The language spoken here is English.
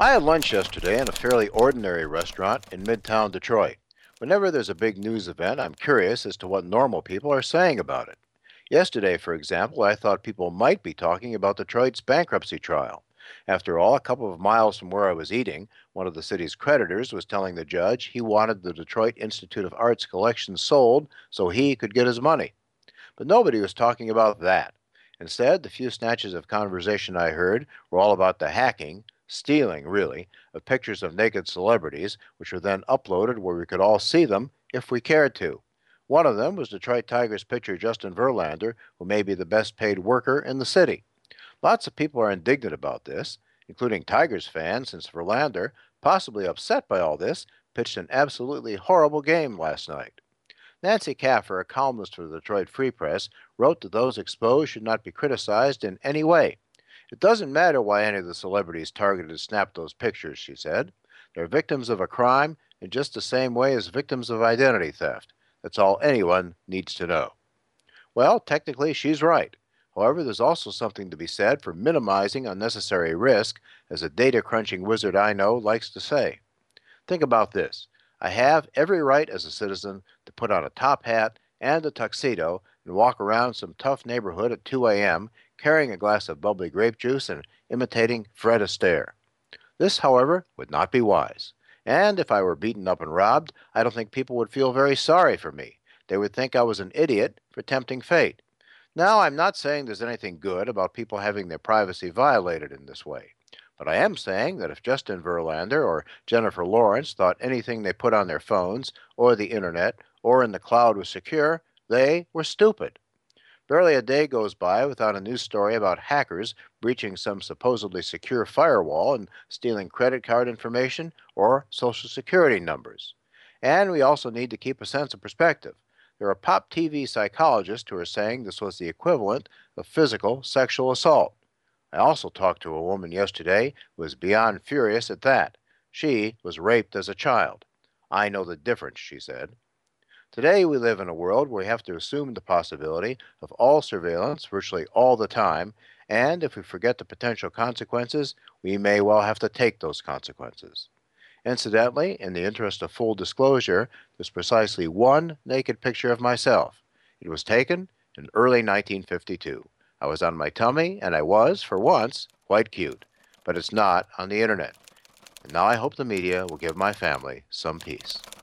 I had lunch yesterday in a fairly ordinary restaurant in Midtown Detroit. Whenever there's a big news event, I'm curious as to what normal people are saying about it. Yesterday, for example, I thought people might be talking about Detroit's bankruptcy trial. After all, a couple of miles from where I was eating, one of the city's creditors was telling the judge he wanted the Detroit Institute of Arts collection sold so he could get his money. But nobody was talking about that. Instead, the few snatches of conversation I heard were all about the hacking, stealing really, of pictures of naked celebrities, which were then uploaded where we could all see them if we cared to. One of them was Detroit Tigers pitcher Justin Verlander, who may be the best paid worker in the city. Lots of people are indignant about this, including Tigers fans, since Verlander, possibly upset by all this, pitched an absolutely horrible game last night. Nancy Kaffer, a columnist for the Detroit Free Press, wrote that those exposed should not be criticized in any way. It doesn't matter why any of the celebrities targeted snapped those pictures, she said. They're victims of a crime in just the same way as victims of identity theft. That's all anyone needs to know. Well, technically, she's right. However, there's also something to be said for minimizing unnecessary risk, as a data crunching wizard I know likes to say. Think about this. I have every right as a citizen to put on a top hat and a tuxedo and walk around some tough neighborhood at 2 a.m. carrying a glass of bubbly grape juice and imitating Fred Astaire. This, however, would not be wise. And if I were beaten up and robbed, I don't think people would feel very sorry for me. They would think I was an idiot for tempting fate. Now, I'm not saying there's anything good about people having their privacy violated in this way. But I am saying that if Justin Verlander or Jennifer Lawrence thought anything they put on their phones or the internet or in the cloud was secure, they were stupid. Barely a day goes by without a news story about hackers breaching some supposedly secure firewall and stealing credit card information or social security numbers. And we also need to keep a sense of perspective. There are pop TV psychologists who are saying this was the equivalent of physical sexual assault. I also talked to a woman yesterday who was beyond furious at that. She was raped as a child. I know the difference, she said. Today we live in a world where we have to assume the possibility of all surveillance virtually all the time, and if we forget the potential consequences, we may well have to take those consequences. Incidentally, in the interest of full disclosure, there's precisely one naked picture of myself. It was taken in early 1952. I was on my tummy, and I was, for once, quite cute. But it's not on the internet. And now I hope the media will give my family some peace.